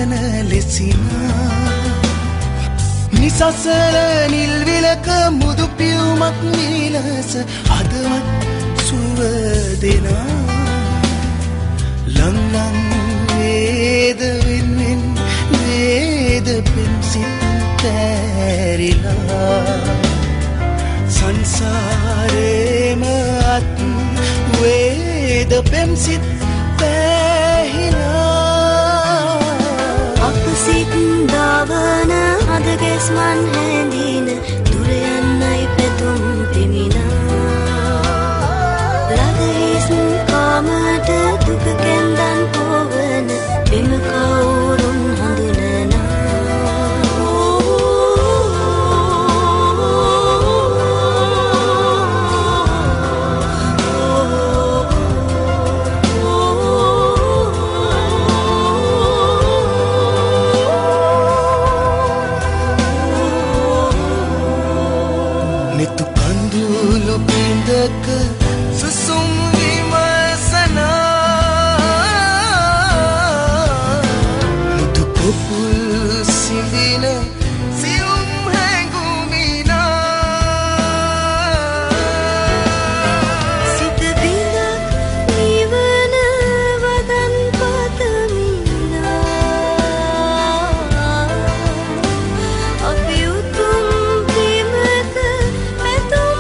කරන ලෙසිනා නිසසල නිල් විලක මුදු පියුමක් නිලස හදවත් සුව දෙනා ලං වේද වෙන්වෙන් වේද පෙම්සිත් තැරිලා සංසාරේම අත් වේද පෙම්සිත් පැහිලා අප සිත් දවන අද ගැස්මන් හැඳින දුර යන්නයි පැතුම් පෙමිනා ලදහිස් කාමට දුක කැන්දන් පොවන එම කවුරුන් හඳුනනා netu kandulu pindaka susum vimasana mudu popul sindina sium hangumina සිත බිඳක් නිවන වදන් පතමිනා අපි උතුම් ප්‍රේමක පැතුම්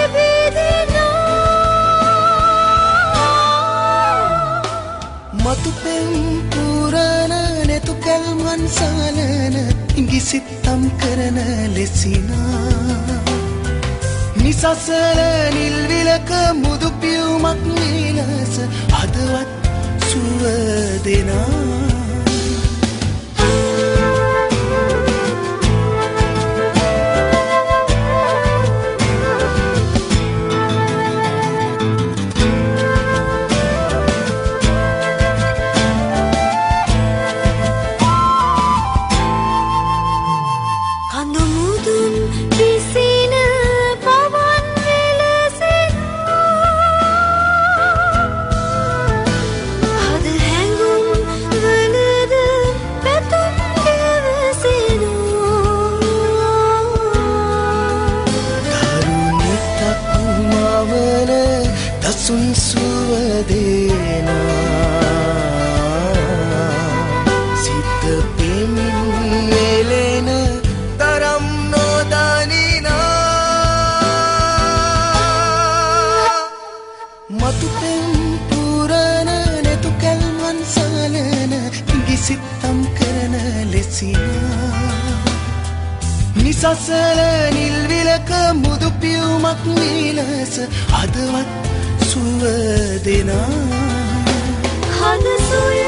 පිබිදෙනා matu pem purana netu kalman salana ingisitam කරන ලෙසිනා නිසසල නිල් විලක මුදු පියුමක් නිලස හදවත් සුව දෙනා කඳු මුදුන් විසින පවන් වෙලසෙනා හද හැඟුම් වලද පැතුම් දෙවසෙනා කරුණිතක් මවන දසුන් සුව දෙනා සිත පෙමින් එලෙන තරම් නොදනිනා මතු පෙම් පුරන නෙතු කල්වන් සලන ඉඟිසිත්තම් කරන ලෙසිනා නිසසල නිල් විලක මුදු පියුමක් නිලස හදවත් සුව දෙනා හද සොය